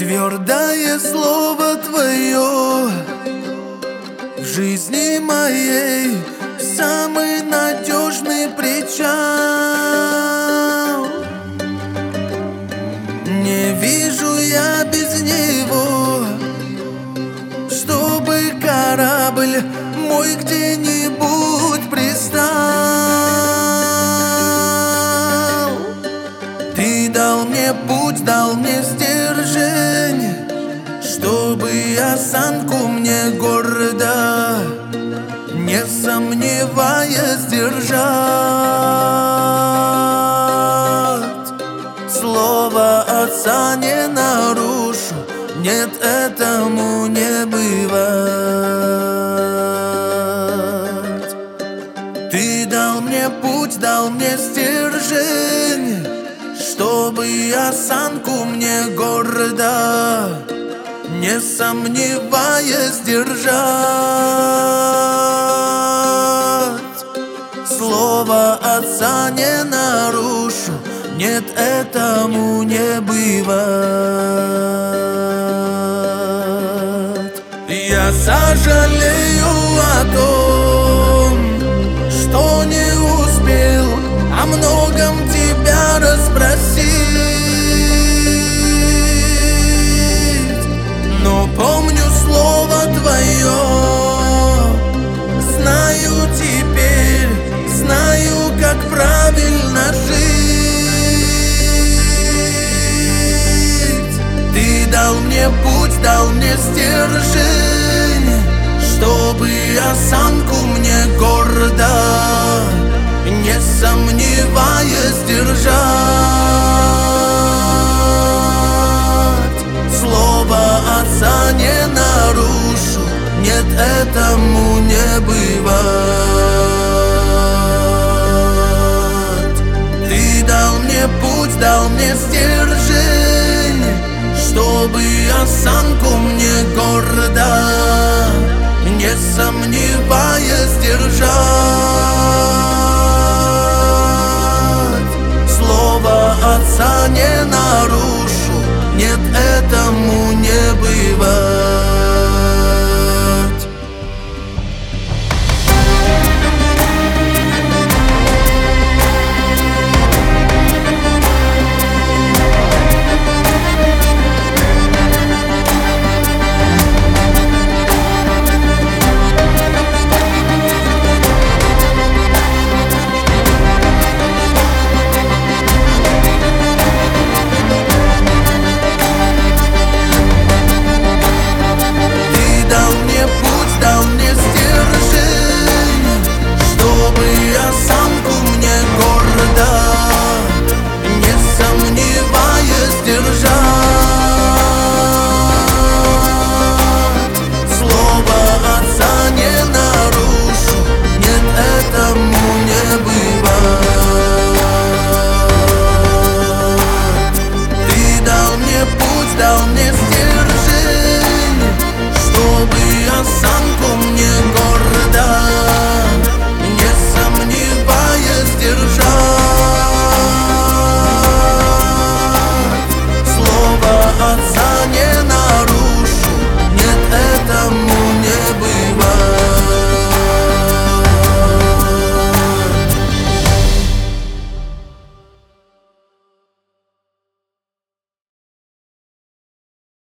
Твердое слово Твое в жизни моей самый надежный причал. Не вижу я без него, чтобы корабль мой где-нибудь пристал. Ты дал мне путь, дал мне стержень, чтобы осанку мне гордо, не сомневаясь, держать. Слово Отца не нарушу, нет, этому не бывать. Ты дал мне путь, дал мне стержень, чтобы осанку мне гордо, не сомневаясь, держать. Слово Отца не нарушу, нет, этому не бывать. Я сожалею о том, что не успел о многом тебя расспросить, но помню слово Твое, знаю теперь, знаю, как правильно жить. Ты дал мне путь, дал мне стержень, чтобы осанку мне гордо, не сомневаясь, держать. Слово Отца не нарушу, нет, этому не бывать. Ты дал мне путь, дал мне стержень, чтобы осанку